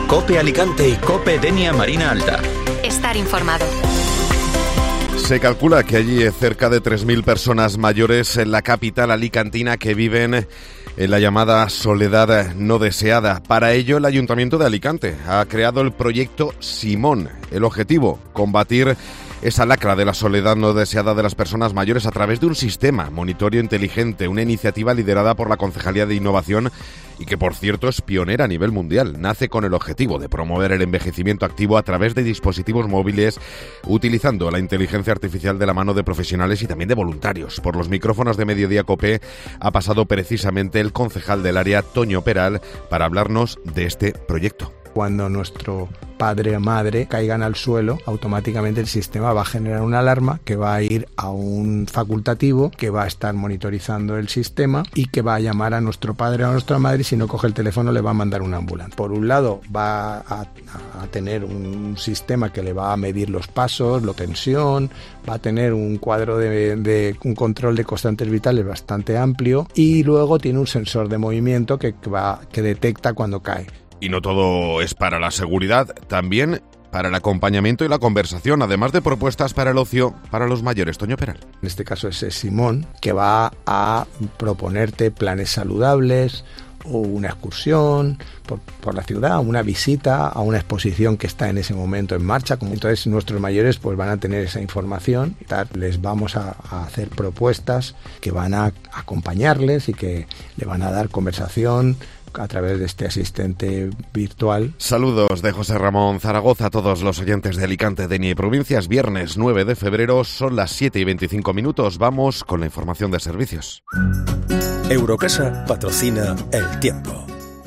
COPE Alicante y COPE Denia Marina Alta. Estar informado. Se calcula que allí hay cerca de 3.000 personas mayores en la capital alicantina que viven en la llamada soledad no deseada. Para ello, el Ayuntamiento de Alicante ha creado el proyecto Simón. El objetivo, combatir esa lacra de la soledad no deseada de las personas mayores a través de un sistema monitoreo inteligente, una iniciativa liderada por la Concejalía de Innovación y que, por cierto, es pionera a nivel mundial. Nace con el objetivo de promover el envejecimiento activo a través de dispositivos móviles, utilizando la inteligencia artificial de la mano de profesionales y también de voluntarios. Por los micrófonos de Mediodía COPE ha pasado precisamente el concejal del área, Toño Peral, para hablarnos de este proyecto. Cuando nuestro padre o madre caigan al suelo, automáticamente el sistema va a generar una alarma que va a ir a un facultativo que va a estar monitorizando el sistema y que va a llamar a nuestro padre o a nuestra madre y si no coge el teléfono le va a mandar una ambulancia. Por un lado va a tener un sistema que le va a medir los pasos, la tensión, va a tener un cuadro de un control de constantes vitales bastante amplio y luego tiene un sensor de movimiento que detecta cuando cae. Y no todo es para la seguridad, también para el acompañamiento y la conversación, además de propuestas para el ocio para los mayores. Toño Peral. En este caso es Simón, que va a proponerte planes saludables o una excursión por la ciudad, una visita a una exposición que está en ese momento en marcha. Entonces nuestros mayores pues van a tener esa información y les vamos a hacer propuestas que van a acompañarles y que le van a dar conversación a través de este asistente virtual. Saludos de José Ramón Zaragoza a todos los oyentes de Alicante, Denia y provincias. Viernes 9 de febrero, son las 7:25. Vamos con la información de servicios. Eurocasa patrocina El Tiempo.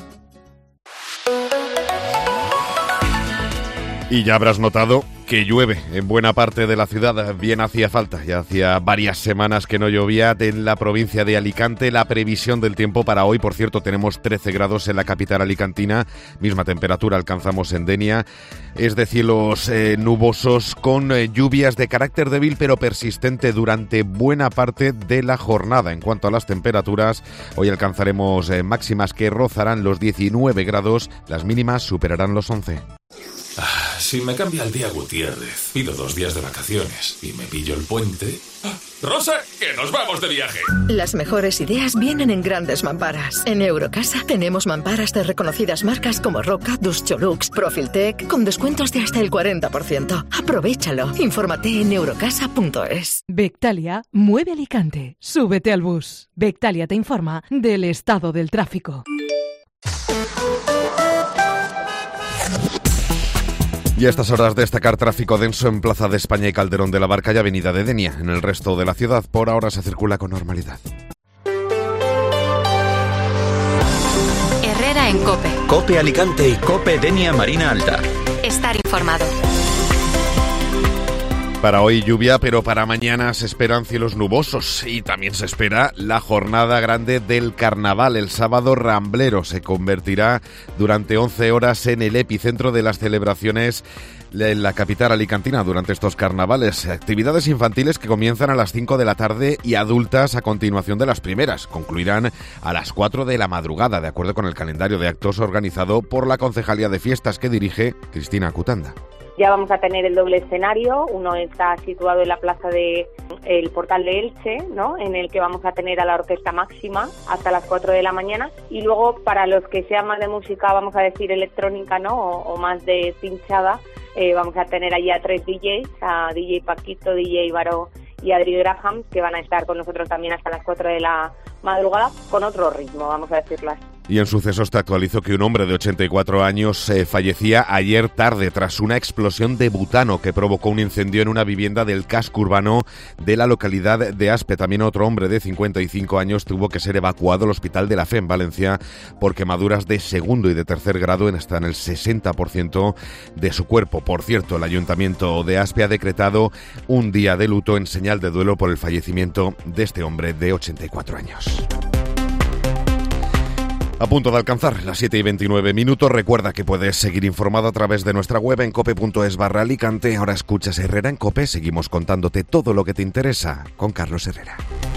Y ya habrás notado que llueve en buena parte de la ciudad. Bien hacía falta, ya hacía varias semanas que no llovía en la provincia de Alicante. La previsión del tiempo para hoy, por cierto, tenemos 13 grados en la capital alicantina, misma temperatura alcanzamos en Denia. Es de cielos nubosos con lluvias de carácter débil pero persistente durante buena parte de la jornada. En cuanto a las temperaturas, hoy alcanzaremos máximas que rozarán los 19 grados, las mínimas superarán los 11. Si me cambia el día Gutiérrez, pido 2 días de vacaciones y me pillo el puente... ¡Rosa, que nos vamos de viaje! Las mejores ideas vienen en grandes mamparas. En Eurocasa tenemos mamparas de reconocidas marcas como Roca, Duscholux, Profiltec, con descuentos de hasta el 40%. ¡Aprovéchalo! Infórmate en eurocasa.es. Bectalia mueve Alicante. Súbete al bus. Bectalia te informa del estado del tráfico. Y a estas horas destacar tráfico denso en Plaza de España y Calderón de la Barca y Avenida de Denia. En el resto de la ciudad, por ahora se circula con normalidad. Herrera en COPE. COPE Alicante y COPE Denia Marina Alta. Estar informado. Para hoy lluvia, pero para mañana se esperan cielos nubosos y también se espera la jornada grande del carnaval. El sábado ramblero se convertirá durante 11 horas en el epicentro de las celebraciones en la capital alicantina durante estos carnavales. Actividades infantiles que comienzan a las 5 de la tarde y adultas a continuación de las primeras. Concluirán a las 4 de la madrugada, de acuerdo con el calendario de actos organizado por la Concejalía de Fiestas que dirige Cristina Cutanda. Ya vamos a tener el doble escenario, uno está situado en la plaza el Portal de Elche, ¿no?, en el que vamos a tener a la Orquesta Máxima hasta las 4 de la mañana, y luego para los que sean más de música, vamos a decir electrónica, ¿no?, o más de pinchada, vamos a tener allí a 3 DJs, a DJ Paquito, DJ Baró y Adri Graham, que van a estar con nosotros también hasta las 4 de la madrugada, con otro ritmo, vamos a decirlo así. Y en sucesos te actualizo que un hombre de 84 años fallecía ayer tarde tras una explosión de butano que provocó un incendio en una vivienda del casco urbano de la localidad de Aspe. También otro hombre de 55 años tuvo que ser evacuado al Hospital de la Fe en Valencia por quemaduras de segundo y de tercer grado hasta en el 60% de su cuerpo. Por cierto, el Ayuntamiento de Aspe ha decretado un día de luto en señal de duelo por el fallecimiento de este hombre de 84 años. A punto de alcanzar las 7:29. Recuerda que puedes seguir informado a través de nuestra web en cope.es/Alicante. Ahora escuchas Herrera en COPE. Seguimos contándote todo lo que te interesa con Carlos Herrera.